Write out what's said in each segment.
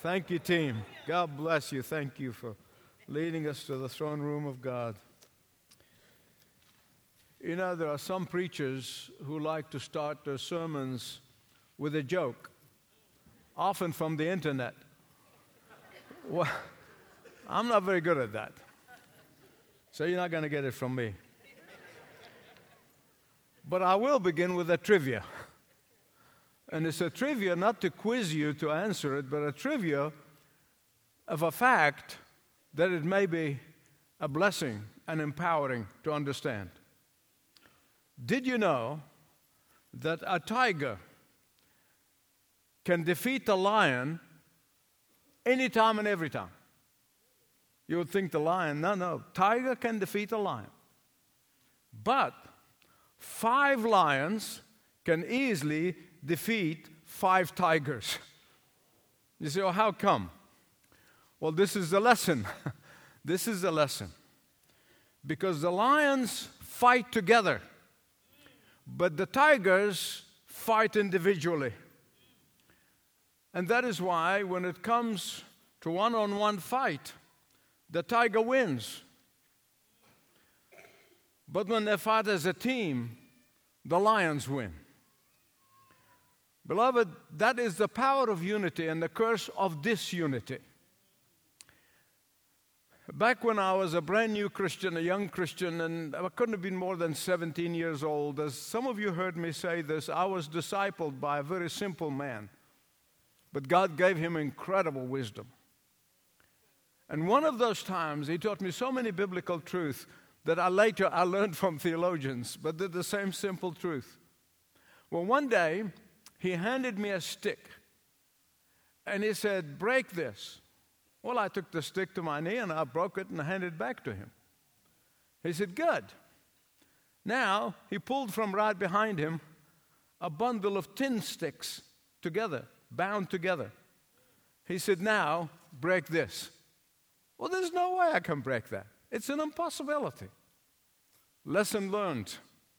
Thank you, team. God bless you. Thank you for leading us to the throne room of God. You know, there are some preachers who like to start their sermons with a joke, often from the internet. Well, I'm not very good at that, so you're not going to get it from me. But I will begin with a trivia. And it's a trivia not to quiz you to answer it, but a trivia of a fact that it may be a blessing and empowering to understand. Did you know that a tiger can defeat a lion anytime and every time? You would think the lion, no, tiger can defeat a lion. But 5 lions can easily defeat 5 tigers. You say, well, how come? Well, this is the lesson. This is the lesson. Because the lions fight together, but the tigers fight individually. And that is why when it comes to one-on-one fight, the tiger wins. But when they fight as a team, the lions win. Beloved, that is the power of unity and the curse of disunity. Back when I was a brand new Christian, a young Christian, and I couldn't have been more than 17 years old, as some of you heard me say this, I was discipled by a very simple man. But God gave him incredible wisdom. And one of those times, he taught me so many biblical truths that I learned from theologians, but they're the same simple truth. Well, one day, he handed me a stick, and he said, break this. Well, I took the stick to my knee, and I broke it and handed it back to him. He said, good. Now, he pulled from right behind him a bundle of tin sticks together, bound together. He said, now, break this. Well, there's no way I can break that. It's an impossibility. Lesson learned.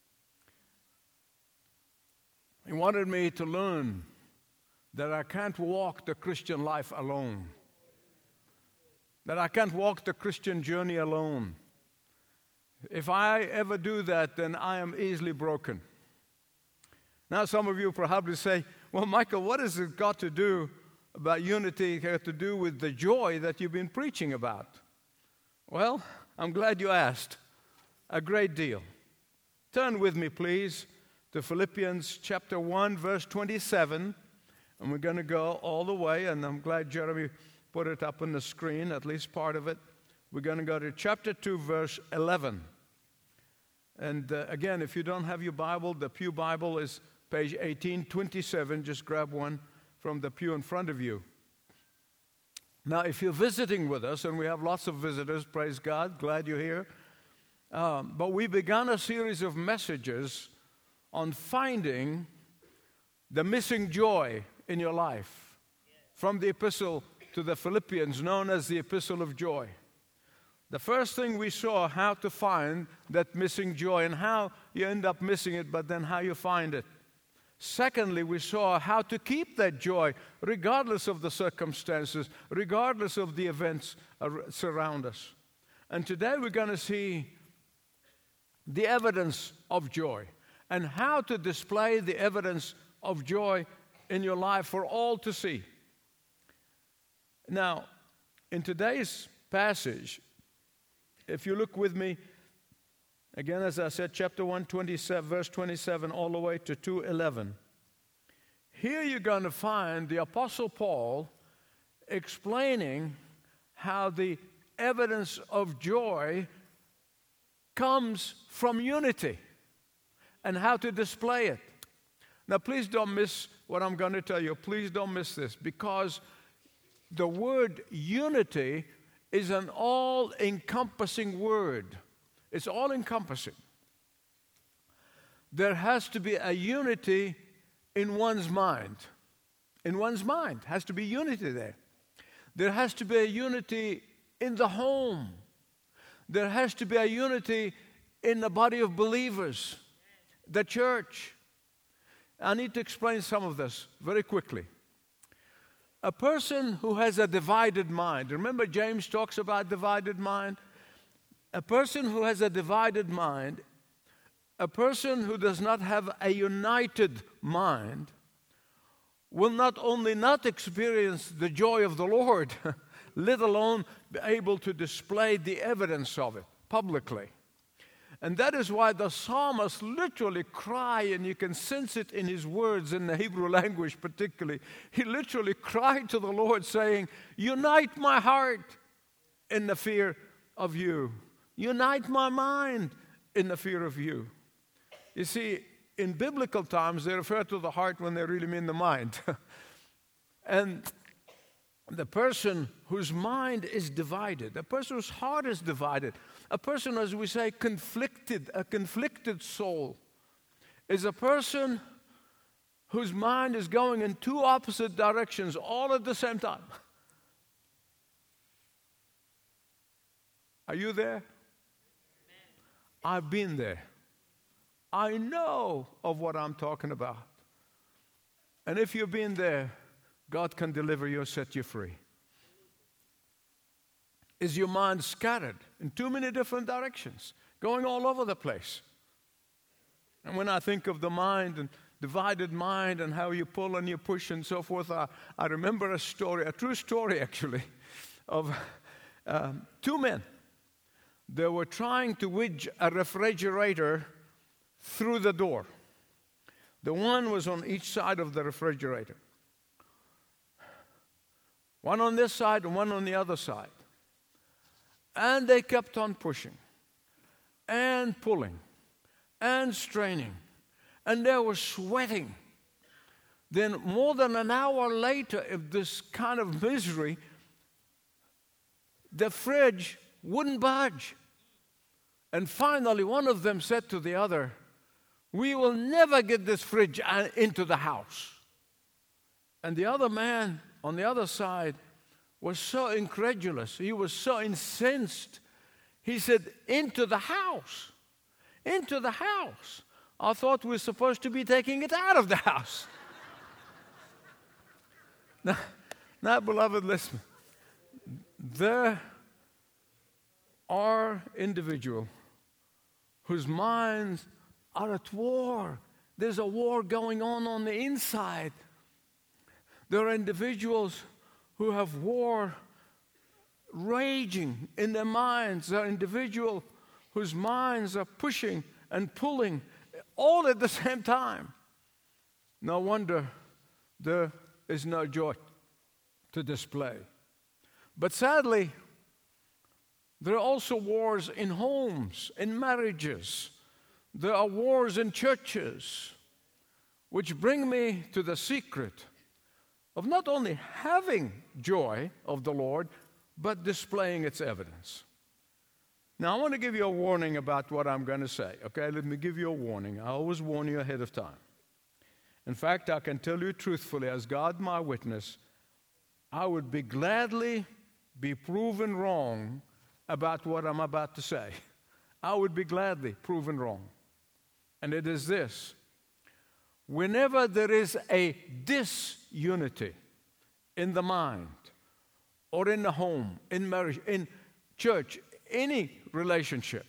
He wanted me to learn that I can't walk the Christian life alone, that I can't walk the Christian journey alone. If I ever do that, then I am easily broken. Now, some of you probably say, well, Michael, what has it got to do about unity, got to do with the joy that you've been preaching about? Well, I'm glad you asked. A great deal. Turn with me, please, to Philippians chapter 1, verse 27. And we're going to go all the way, and I'm glad Jeremy put it up on the screen, at least part of it. We're going to go to chapter 2, verse 11. And again, if you don't have your Bible, the Pew Bible is page 1827. Just grab one from the pew in front of you. Now, if you're visiting with us, and we have lots of visitors, praise God, glad you're here. But we began a series of messages on finding the missing joy in your life from the epistle to the Philippians, known as the Epistle of Joy. The first thing we saw, how to find that missing joy and how you end up missing it, but then how you find it. Secondly, we saw how to keep that joy regardless of the circumstances, regardless of the events surround us. And today we're going to see the evidence of joy and how to display the evidence of joy in your life for all to see. Now, in today's passage, if you look with me, again, as I said, chapter 1, verse 27, all the way to 2:11. Here you're going to find the Apostle Paul explaining how the evidence of joy comes from unity and how to display it. Now, please don't miss what I'm going to tell you. Please don't miss this, because the word unity is an all-encompassing word. It's all-encompassing. There has to be a unity in one's mind. In one's mind has to be unity there. There has to be a unity in the home. There has to be a unity in the body of believers, the church. I need to explain some of this very quickly. A person who has a divided mind. Remember James talks about divided mind? A person who has a divided mind, a person who does not have a united mind, will not only not experience the joy of the Lord, let alone be able to display the evidence of it publicly. And that is why the psalmist literally cry, and you can sense it in his words in the Hebrew language particularly. He literally cried to the Lord saying, unite my heart in the fear of you. Unite my mind in the fear of you. You see, in biblical times, they refer to the heart when they really mean the mind. And the person whose mind is divided, the person whose heart is divided, a person, as we say, conflicted, a conflicted soul, is a person whose mind is going in two opposite directions all at the same time. Are you there? I've been there. I know of what I'm talking about. And if you've been there, God can deliver you, set you free. Is your mind scattered in too many different directions, going all over the place? And when I think of the mind and divided mind and how you pull and you push and so forth, I remember a story, a true story actually, of two men. They were trying to wedge a refrigerator through the door. The one was on each side of the refrigerator. One on this side and one on the other side. And they kept on pushing and pulling and straining. And they were sweating. Then more than an hour later of this kind of misery, the fridge wouldn't budge. And finally, one of them said to the other, we will never get this fridge into the house. And the other man on the other side was so incredulous. He was so incensed. He said, into the house. Into the house. I thought we were supposed to be taking it out of the house. Now, beloved, listen. There are individuals whose minds are at war. There's a war going on the inside. There are individuals who have war raging in their minds. There are individuals whose minds are pushing and pulling all at the same time. No wonder there is no joy to display. But sadly, there are also wars in homes, in marriages. There are wars in churches, which bring me to the secret of not only having joy of the Lord, but displaying its evidence. Now, I want to give you a warning about what I'm going to say. Okay, let me give you a warning. I always warn you ahead of time. In fact, I can tell you truthfully, as God my witness, I would gladly be proven wrong about what I'm about to say. I would be gladly proven wrong. And it is this. Whenever there is a disunity in the mind, or in the home, in marriage, in church, any relationship,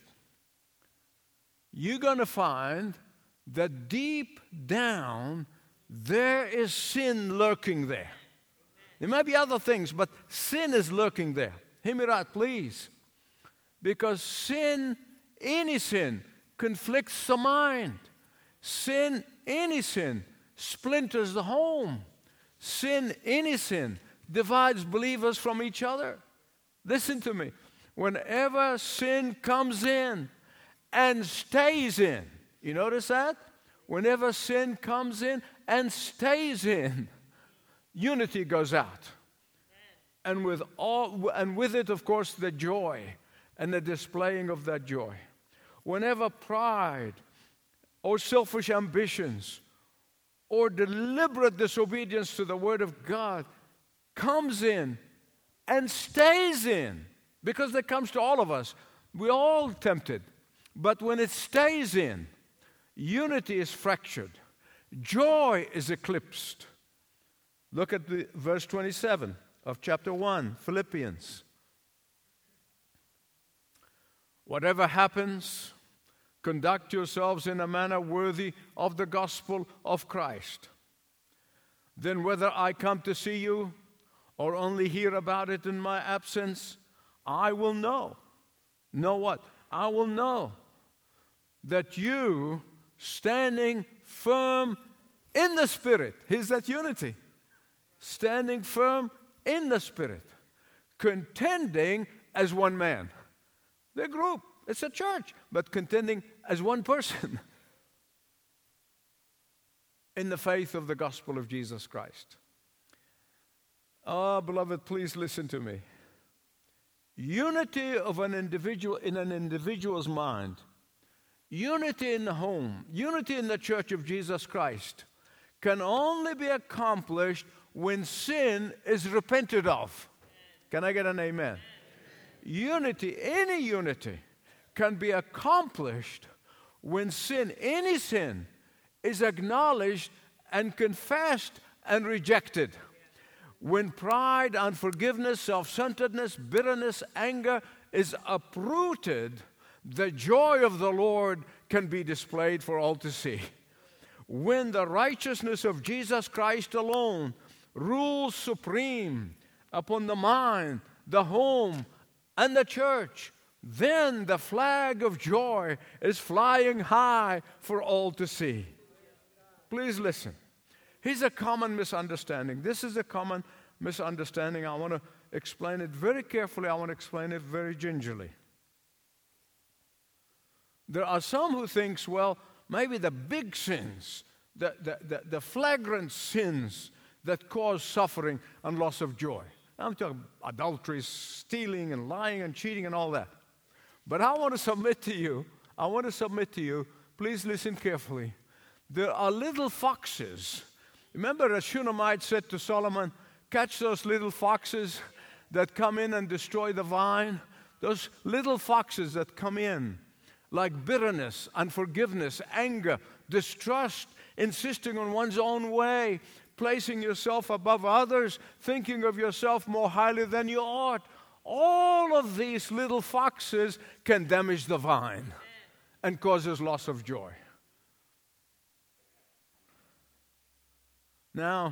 you're going to find that deep down there is sin lurking there. There might be other things, but sin is lurking there. Hear me right, please. Because sin, any sin, conflicts the mind. Sin, any sin, splinters the home. Sin, any sin, divides believers from each other. Listen to me. Whenever sin comes in and stays in, you notice that? Whenever sin comes in and stays in, unity goes out. And with it, of course, the joy and the displaying of that joy. Whenever pride or selfish ambitions or deliberate disobedience to the Word of God comes in and stays in, because it comes to all of us. We're all tempted. But when it stays in, unity is fractured. Joy is eclipsed. Look at the verse 27 of chapter 1, Philippians. Whatever happens, conduct yourselves in a manner worthy of the gospel of Christ. Then whether I come to see you or only hear about it in my absence, I will know. Know what? I will know that you standing firm in the Spirit. Here's that unity. Standing firm in the Spirit. Contending as one man. They're a group. It's a church. But contending as one person. In the faith of the gospel of Jesus Christ. Oh, beloved, please listen to me. Unity of an individual in an individual's mind, unity in the home, unity in the church of Jesus Christ can only be accomplished when sin is repented of. Can I get an amen? Unity, any unity, can be accomplished when sin, any sin, is acknowledged and confessed and rejected. When pride, unforgiveness, self-centeredness, bitterness, anger is uprooted, the joy of the Lord can be displayed for all to see. When the righteousness of Jesus Christ alone rules supreme upon the mind, the home, and the church, then the flag of joy is flying high for all to see. Please listen. Here's a common misunderstanding. This is a common misunderstanding. I want to explain it very carefully. I want to explain it very gingerly. There are some who think, well, maybe the big sins, the flagrant sins that cause suffering and loss of joy. I'm talking adultery, stealing and lying and cheating and all that. But I want to submit to you, please listen carefully. There are little foxes. Remember, a Shunammite said to Solomon, catch those little foxes that come in and destroy the vine. Those little foxes that come in, like bitterness, unforgiveness, anger, distrust, insisting on one's own way, placing yourself above others, thinking of yourself more highly than you ought. All of these little foxes can damage the vine and causes loss of joy. Now,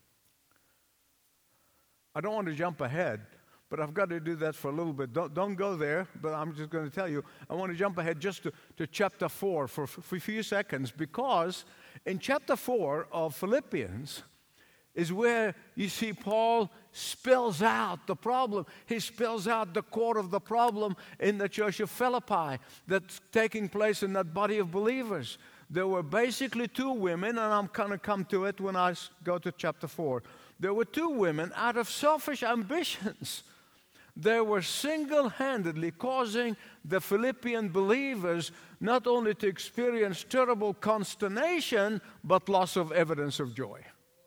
I don't want to jump ahead, but I've got to do that for a little bit. Don't go there, but I'm just going to tell you. I want to jump ahead just to chapter 4 for a few seconds, because in chapter 4 of Philippians is where you see Paul spells out the problem. He spells out the core of the problem in the church of Philippi that's taking place in that body of believers. There were basically two women, and I'm going to come to it when I go to chapter 4. There were two women out of selfish ambitions. They were single-handedly causing the Philippian believers not only to experience terrible consternation, but loss of evidence of joy.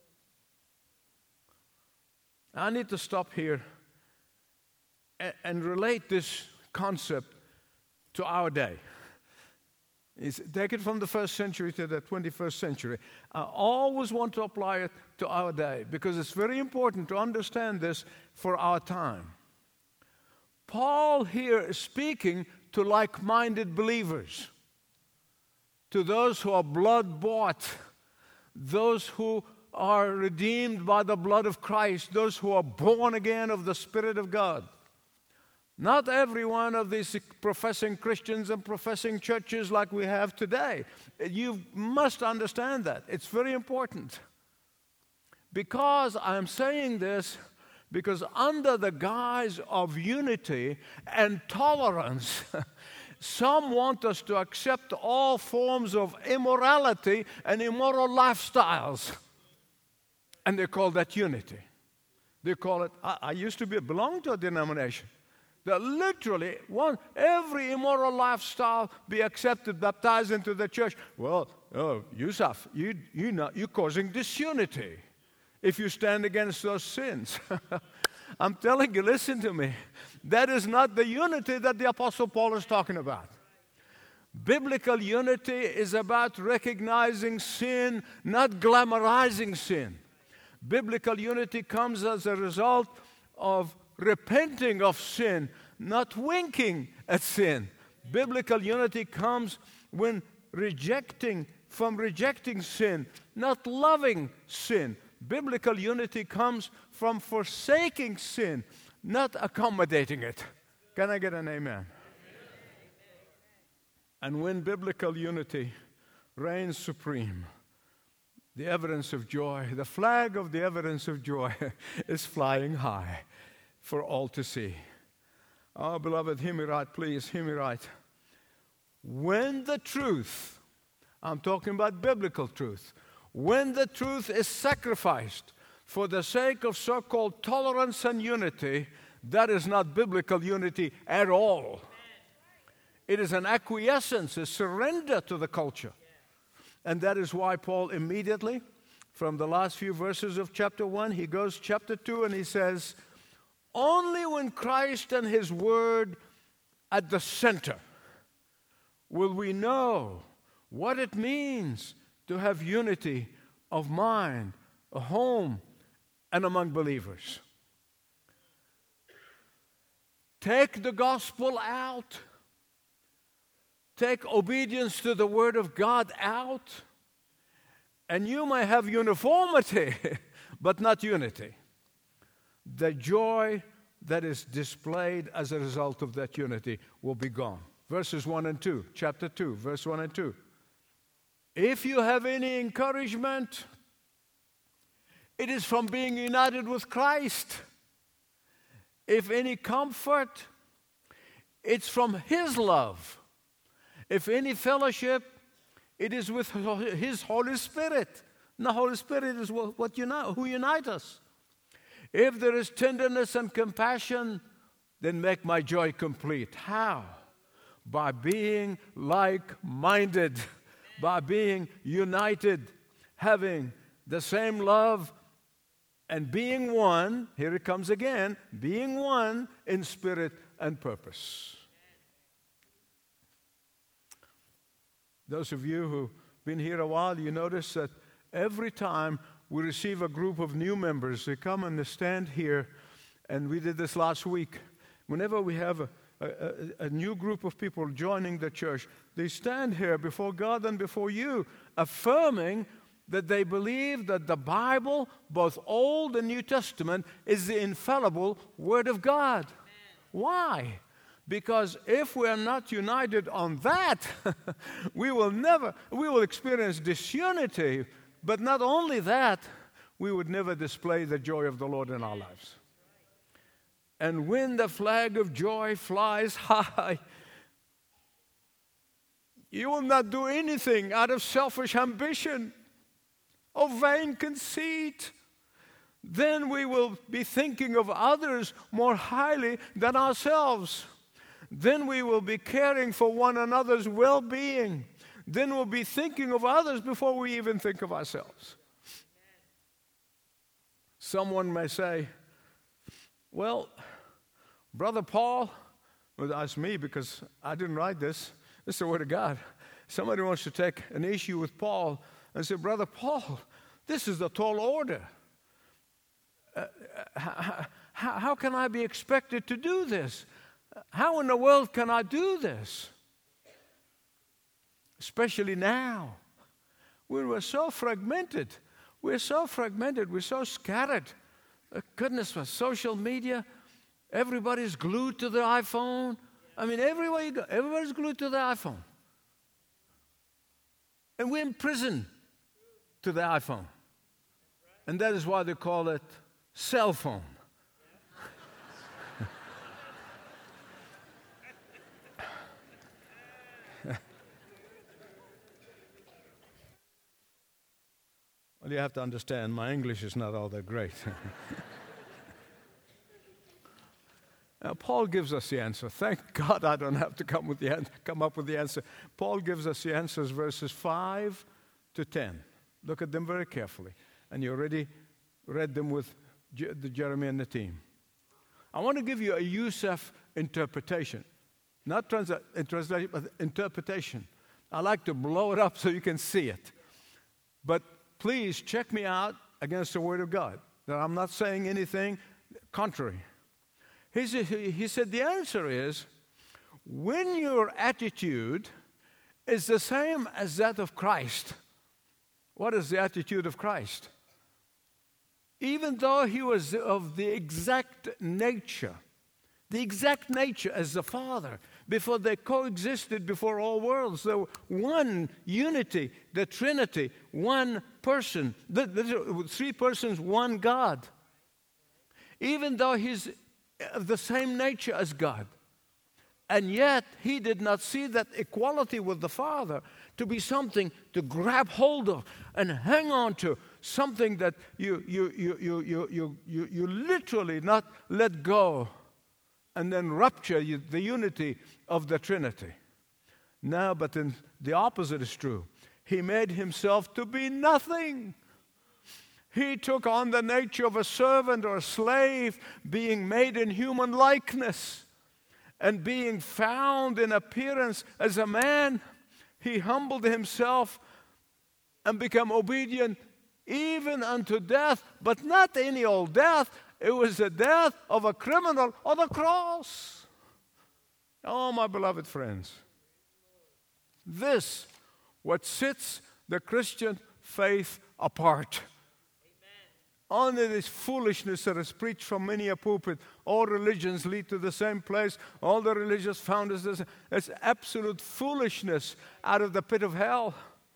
I need to stop here and relate this concept to our day. Take it from the first century to the 21st century. I always want to apply it to our day because it's very important to understand this for our time. Paul here is speaking to like-minded believers, to those who are blood-bought, those who are redeemed by the blood of Christ, those who are born again of the Spirit of God. Not every one of these professing Christians and professing churches like we have today. You must understand that. It's very important. Because I'm saying this, because under the guise of unity and tolerance, some want us to accept all forms of immorality and immoral lifestyles. And they call that unity. They call it, I used to belong to a denomination that literally want every immoral lifestyle be accepted, baptized into the church. Well, Yusuf, you're causing disunity if you stand against those sins. I'm telling you, listen to me. That is not the unity that the Apostle Paul is talking about. Biblical unity is about recognizing sin, not glamorizing sin. Biblical unity comes as a result of repenting of sin, not winking at sin. Biblical unity comes when rejecting sin, not loving sin. Biblical unity comes from forsaking sin, not accommodating it. Can I get an amen? And when biblical unity reigns supreme, the evidence of joy, the flag of the evidence of joy is flying high for all to see. Oh, beloved, hear me right, please, hear me right. When the truth, I'm talking about biblical truth, when the truth is sacrificed for the sake of so-called tolerance and unity, that is not biblical unity at all. It is an acquiescence, a surrender to the culture. And that is why Paul immediately, from the last few verses of chapter 1, he goes chapter 2 and he says, only when Christ and His Word at the center will we know what it means to have unity of mind, a home, and among believers. Take the gospel out. Take obedience to the Word of God out, and you may have uniformity, but not unity. The joy that is displayed as a result of that unity will be gone. Verses 1 and 2, chapter 2, verse 1 and 2. If you have any encouragement, it is from being united with Christ. If any comfort, it's from His love. If any fellowship, it is with His Holy Spirit. And the Holy Spirit is who unites us. If there is tenderness and compassion, then make my joy complete. How? By being like-minded, by being united, having the same love, and being one, here it comes again, being one in spirit and purpose. Those of you who've been here a while, you notice that every time we receive a group of new members, they come and they stand here, and we did this last week. Whenever we have a new group of people joining the church, they stand here before God and before you, affirming that they believe that the Bible, both Old and New Testament, is the infallible Word of God. Amen. Why? Because if we are not united on that, we will experience disunity. But not only that, we would never display the joy of the Lord in our lives. And when the flag of joy flies high, you will not do anything out of selfish ambition or vain conceit. Then we will be thinking of others more highly than ourselves. Then we will be caring for one another's well-being. Then we'll be thinking of others before we even think of ourselves. Someone may say, well, Brother Paul, well, that's me because I didn't write this. This is the Word of God. Somebody wants to take an issue with Paul and say, Brother Paul, this is the tall order. How can I be expected to do this? How in the world can I do this? Especially now. We were so fragmented. We're so scattered. Goodness, for social media, everybody's glued to the iPhone. I mean, everywhere you go, everybody's glued to the iPhone. And we're in prison to the iPhone. And that is why they call it cell phone. Well, you have to understand, my English is not all that great. Now, Paul gives us the answer. Thank God I don't have to come up with the answer. Paul gives us the answers, verses 5 to 10. Look at them very carefully. And you already read them with Jeremy and the team. I want to give you a Youssef interpretation. Not translation, but interpretation. I like to blow it up so you can see it. But please check me out against the Word of God. That I'm not saying anything contrary. He said the answer is, when your attitude is the same as that of Christ. What is the attitude of Christ? Even though he was of the exact nature as the Father, before they coexisted before all worlds, there were one unity, the Trinity, one person, the three persons, one God. Even though he's of the same nature as God. And yet, he did not see that equality with the Father to be something to grab hold of and hang on to, something that you literally not let go and then rupture the unity of the Trinity. No, but then the opposite is true. He made himself to be nothing. He took on the nature of a servant or a slave, being made in human likeness. And being found in appearance as a man, he humbled himself and became obedient even unto death, but not any old death. It was the death of a criminal on the cross. Oh, my beloved friends, this what sets the Christian faith apart. Only this foolishness that is preached from many a pulpit. All religions lead to the same place. All the religious founders, it's absolute foolishness out of the pit of hell.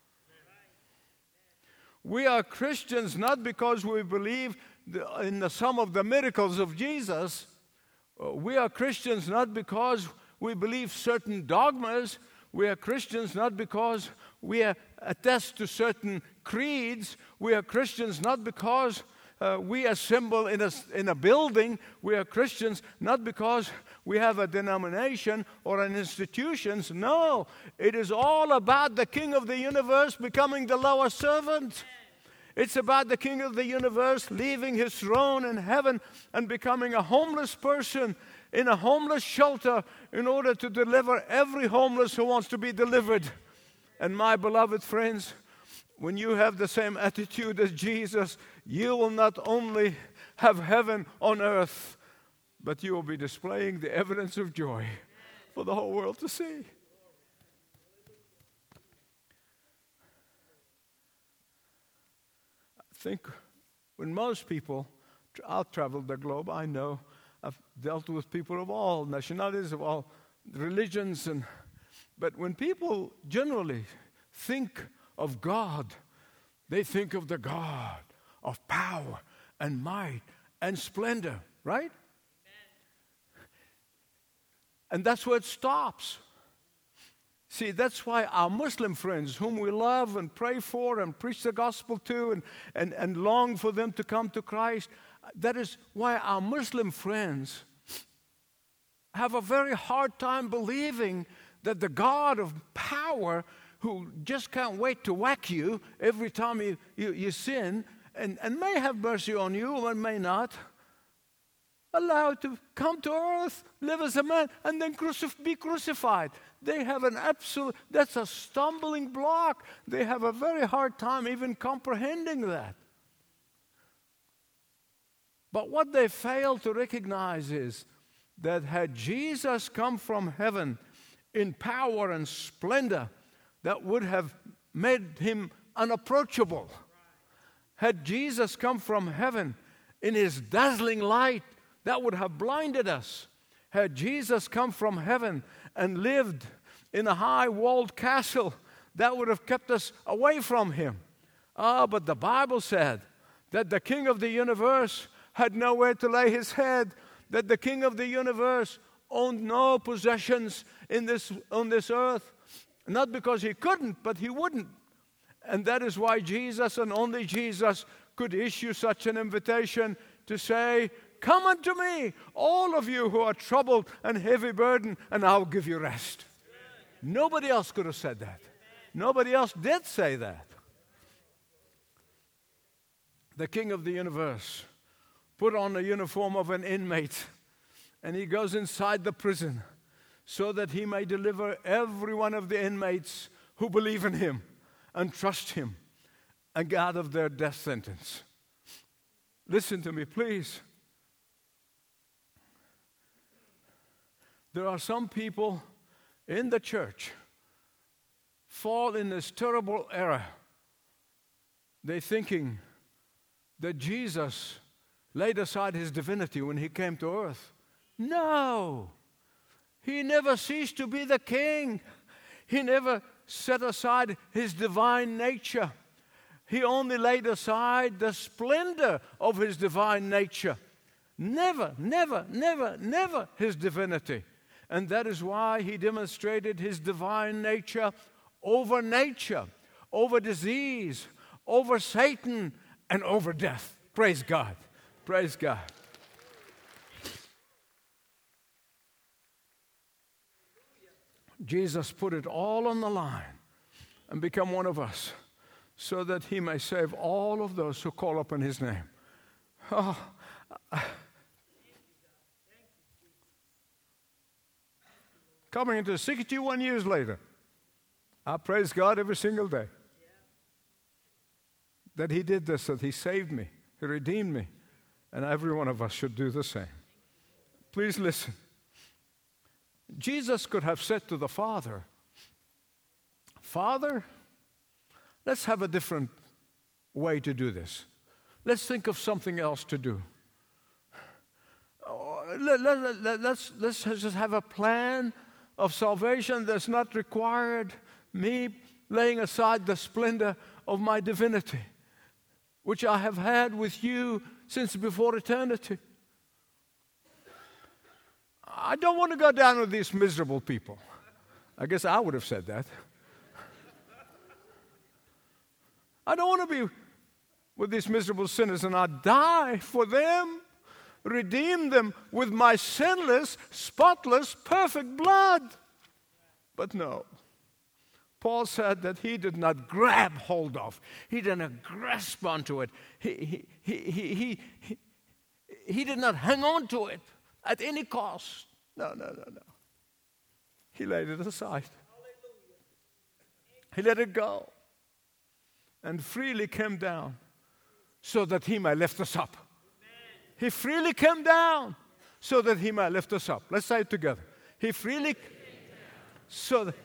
We are Christians not because we believe in some of the miracles of Jesus. We are Christians not because we believe certain dogmas. We are Christians not because we attest to certain creeds. We are Christians not because we assemble in a building. We are Christians not because we have a denomination or an institution. No, it is all about the King of the universe becoming the lower servant. It's about the King of the universe leaving his throne in heaven and becoming a homeless person in a homeless shelter in order to deliver every homeless who wants to be delivered. And my beloved friends, when you have the same attitude as Jesus, you will not only have heaven on earth, but you will be displaying the evidence of joy for the whole world to see. I think when most people, I've traveled the globe, I know, I've dealt with people of all nationalities, of all religions, but when people generally think of God, they think of the God of power and might and splendor, right? Amen. And that's where it stops. See, that's why our Muslim friends, whom we love and pray for and preach the gospel to and long for them to come to Christ, that is why our Muslim friends have a very hard time believing that the God of power, who just can't wait to whack you every time you sin, and may have mercy on you and may not, allowed to come to earth, live as a man, and then be crucified. They have that's a stumbling block. They have a very hard time even comprehending that. But what they fail to recognize is that had Jesus come from heaven in power and splendor, that would have made him unapproachable. Had Jesus come from heaven in his dazzling light, that would have blinded us. Had Jesus come from heaven and lived in a high-walled castle, that would have kept us away from him. But the Bible said that the King of the universe had nowhere to lay his head, that the King of the universe owned no possessions on this earth, not because he couldn't, but he wouldn't. And that is why Jesus and only Jesus could issue such an invitation to say, "Come unto me, all of you who are troubled and heavy burdened, and I'll give you rest." Nobody else could have said that. Nobody else did say that. The King of the universe put on the uniform of an inmate, and he goes inside the prison so that he may deliver every one of the inmates who believe in him and trust him and get out of their death sentence. Listen to me, please. There are some people in the church fall in this terrible error. They're thinking that Jesus laid aside his divinity when he came to earth. No! He never ceased to be the king. He never set aside his divine nature. He only laid aside the splendor of his divine nature. Never, never, never, never his divinity. And that is why he demonstrated his divine nature, over disease, over Satan, and over death. Praise God. Praise God. Jesus put it all on the line and become one of us so that he may save all of those who call upon his name. Oh, coming into 61 years later, I praise God every single day that he did this, that he saved me, he redeemed me, and every one of us should do the same. Please listen. Jesus could have said to the Father, Father, let's have a different way to do this. Let's think of something else to do. Let's just have a plan of salvation that's not required me laying aside the splendor of my divinity, which I have had with you since before eternity. I don't want to go down with these miserable people. I guess I would have said that. I don't want to be with these miserable sinners, and I die for them, redeem them with my sinless, spotless, perfect blood. But no. Paul said that he did not grab hold of. He did not grasp onto it. He did not hang on to it at any cost. No. He laid it aside. He let it go and freely came down so that he might lift us up. He freely came down so that he might lift us up. Let's say it together. He freely came down so that...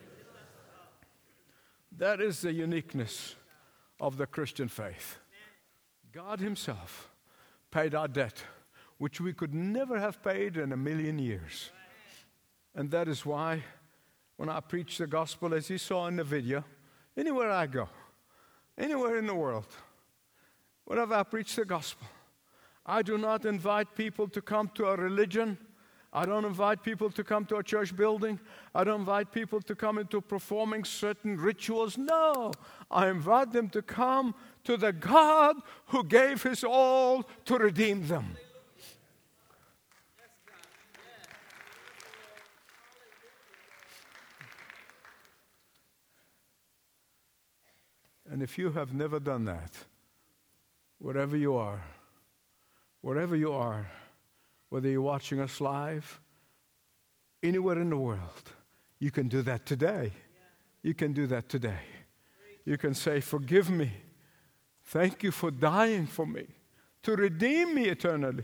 That is the uniqueness of the Christian faith. God himself paid our debt, which we could never have paid in a million years. And that is why when I preach the gospel, as you saw in the video, anywhere I go, anywhere in the world, whenever I preach the gospel, I do not invite people to come to a religion. I don't invite people to come to a church building. I don't invite people to come into performing certain rituals. No, I invite them to come to the God who gave his all to redeem them. And if you have never done that, wherever you are, whether you're watching us live, anywhere in the world, you can do that today. You can do that today. You can say, forgive me. Thank you for dying for me, to redeem me eternally.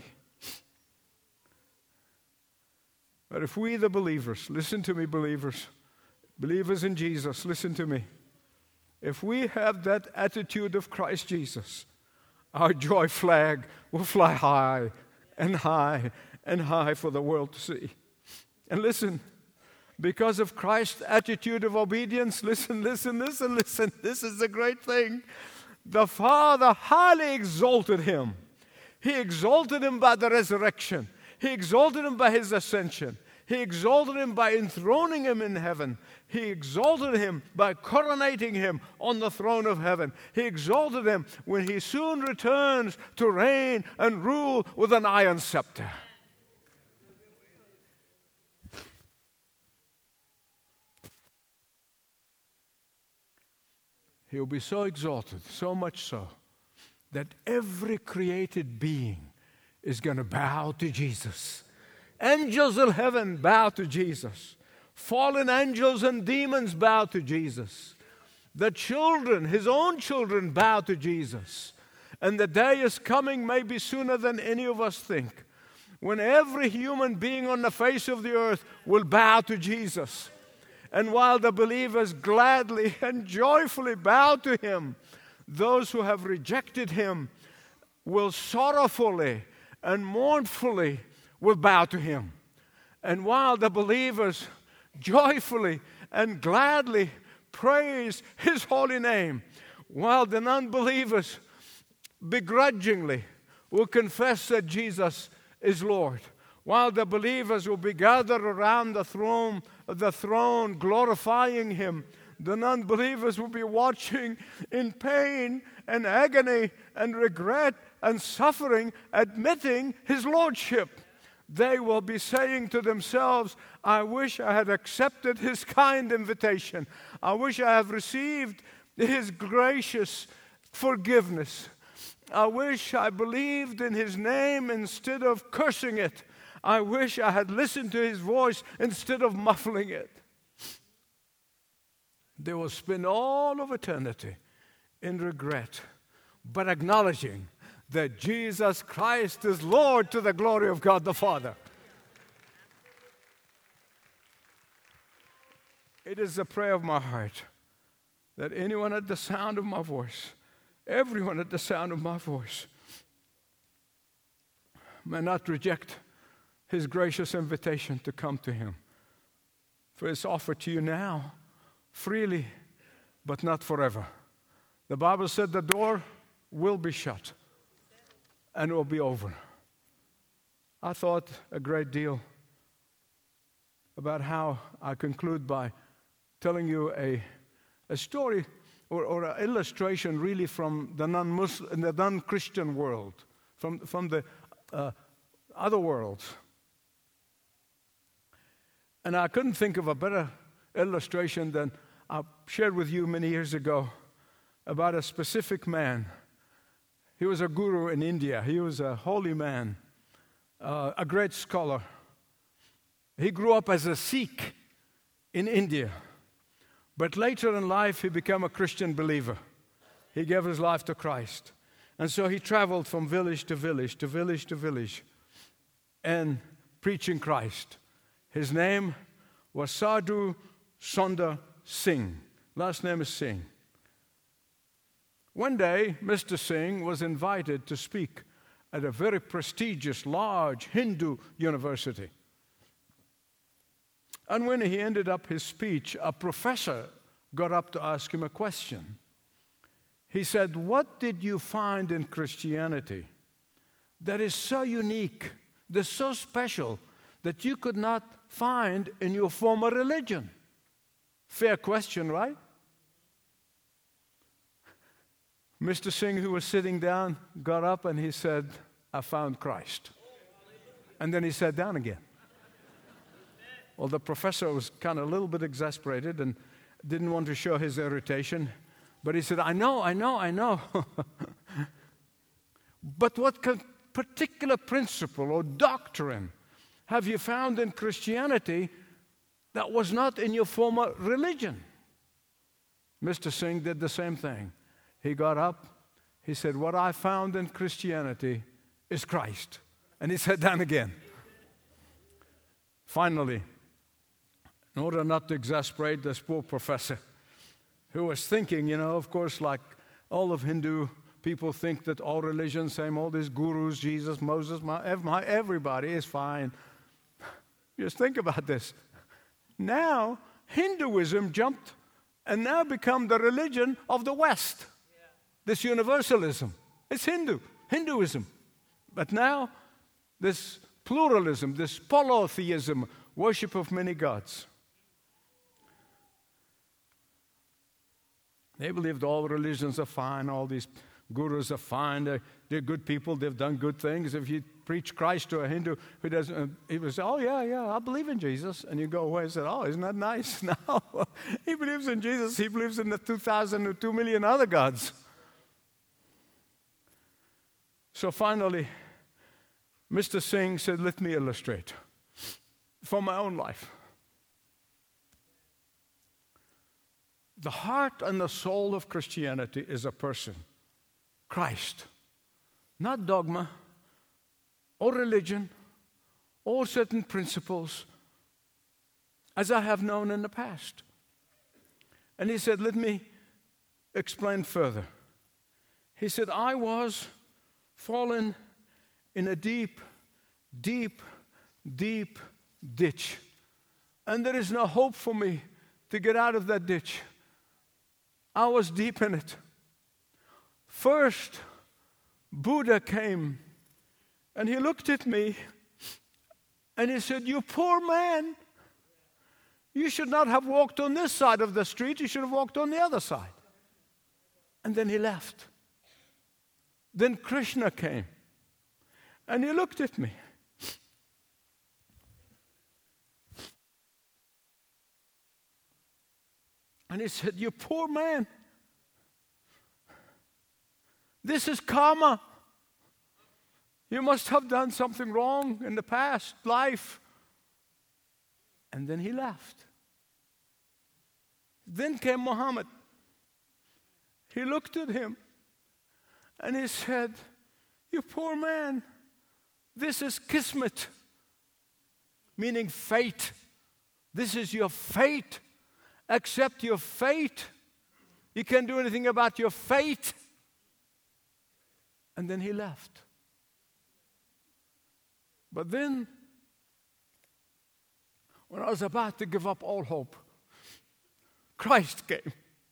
But if we, the believers, listen to me, believers in Jesus, listen to me. If we have that attitude of Christ Jesus, our joy flag will fly high and high and high for the world to see. And listen, because of Christ's attitude of obedience, listen. This is the great thing. The Father highly exalted him. He exalted him by the resurrection. He exalted him by his ascension. He exalted him by enthroning him in heaven. He exalted him by coronating him on the throne of heaven. He exalted him when he soon returns to reign and rule with an iron scepter. He will be so exalted, so much so, that every created being is going to bow to Jesus. Angels in heaven bow to Jesus. Fallen angels and demons bow to Jesus. The children, his own children, bow to Jesus. And the day is coming, maybe sooner than any of us think, when every human being on the face of the earth will bow to Jesus. And while the believers gladly and joyfully bow to Him, those who have rejected Him will sorrowfully and mournfully will bow to Him. And while the believers joyfully and gladly praise His holy name, while the non-believers begrudgingly will confess that Jesus is Lord, while the believers will be gathered around the throne glorifying Him, the non-believers will be watching in pain and agony and regret and suffering, admitting His Lordship. They will be saying to themselves, I wish I had accepted His kind invitation. I wish I have received His gracious forgiveness. I wish I believed in His name instead of cursing it. I wish I had listened to His voice instead of muffling it. They will spend all of eternity in regret, but acknowledging that Jesus Christ is Lord to the glory of God the Father. It is the prayer of my heart that anyone at the sound of my voice, everyone at the sound of my voice, may not reject His gracious invitation to come to Him. For it's offered to you now, freely, but not forever. The Bible said the door will be shut and it will be over. I thought a great deal about how I conclude by telling you a story or an illustration really from the non-Christian world, from the other worlds. And I couldn't think of a better illustration than I shared with you many years ago about a specific man. He was a guru in India. He was a holy man, a great scholar. He grew up as a Sikh in India. But later in life, he became a Christian believer. He gave his life to Christ. And so he traveled from village to village, to village to village, and preaching Christ. His name was Sadhu Sundar Singh. Last name is Singh. One day, Mr. Singh was invited to speak at a very prestigious, large Hindu university. And when he ended up his speech, a professor got up to ask him a question. He said, "What did you find in Christianity that is so unique, that's so special, that you could not find in your former religion?" Fair question, right? Mr. Singh, who was sitting down, got up and he said, "I found Christ." And then he sat down again. Well, the professor was kind of a little bit exasperated and didn't want to show his irritation. But he said, I know. But what particular principle or doctrine have you found in Christianity that was not in your former religion? Mr. Singh did the same thing. He got up. He said, what I found in Christianity is Christ. And he sat down again. Finally, in order not to exasperate this poor professor, who was thinking, of course, like all of Hindu people think that all religions, same, all these gurus, Jesus, Moses, everybody is fine. Just think about this. Now, Hinduism jumped and now become the religion of the West. Yeah. This universalism. It's Hinduism. But now, this pluralism, this polytheism, worship of many gods. They believed all religions are fine, all these gurus are fine, they're good people, they've done good things. If you preach Christ to a Hindu who doesn't, he would say, oh, yeah, I believe in Jesus. And you go away and say, oh, isn't that nice? No, he believes in Jesus, he believes in the 2,000 or 2 million other gods. So finally, Mr. Singh said, let me illustrate from my own life. The heart and the soul of Christianity is a person, Christ. not dogma or religion or certain principles as I have known in the past. And he said, let me explain further. He said, I was fallen in a deep, deep, deep ditch. And there is no hope for me to get out of that ditch. I was deep in it. First, Buddha came and he looked at me and he said, you poor man, you should not have walked on this side of the street, you should have walked on the other side. And then he left. Then Krishna came and he looked at me. And he said, you poor man, this is karma. You must have done something wrong in the past life. And then he left. Then came Muhammad. He looked at him and he said, you poor man, this is kismet, meaning fate. This is your fate. Accept your fate. You can't do anything about your fate. And then he left. But then, when I was about to give up all hope, Christ came.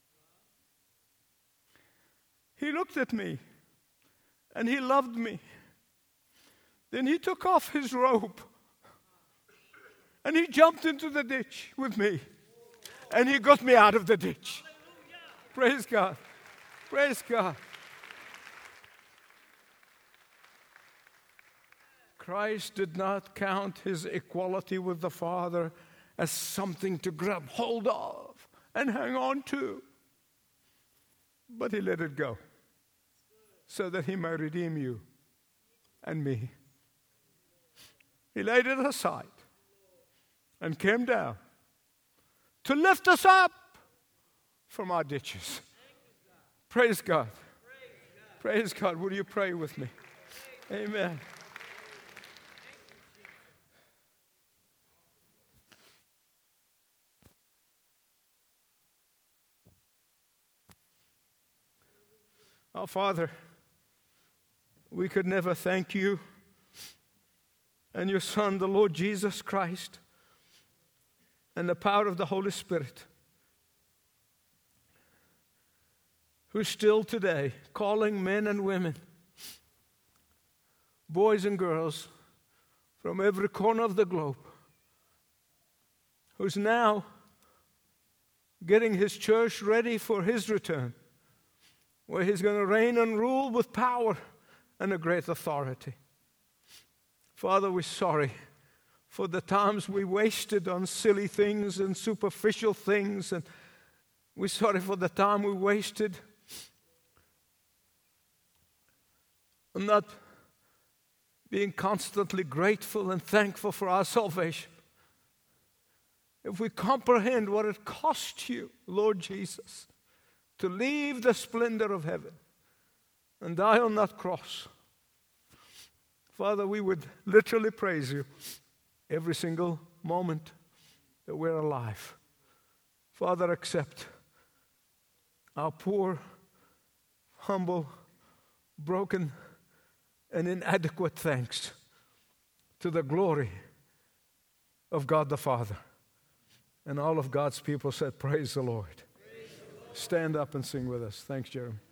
He looked at me and he loved me. Then he took off his robe and he jumped into the ditch with me. And he got me out of the ditch. Praise God. Praise God. Christ did not count his equality with the Father as something to grab hold of and hang on to. But he let it go so that he may redeem you and me. He laid it aside and came down to lift us up from our ditches. Praise God. Praise God. Will you pray with me? Amen. Our Father, we could never thank you and your Son, the Lord Jesus Christ, and the power of the Holy Spirit, who's still today calling men and women, boys and girls from every corner of the globe, who's now getting his church ready for his return, where he's going to reign and rule with power and a great authority. Father, we're sorry for the times we wasted on silly things and superficial things, and we're sorry for the time we wasted on not being constantly grateful and thankful for our salvation. If we comprehend what it cost you, Lord Jesus, to leave the splendor of heaven and die on that cross, Father, we would literally praise you every single moment that we're alive. Father, accept our poor, humble, broken, and inadequate thanks to the glory of God the Father. And all of God's people said, praise the Lord. Stand up and sing with us. Thanks, Jeremy.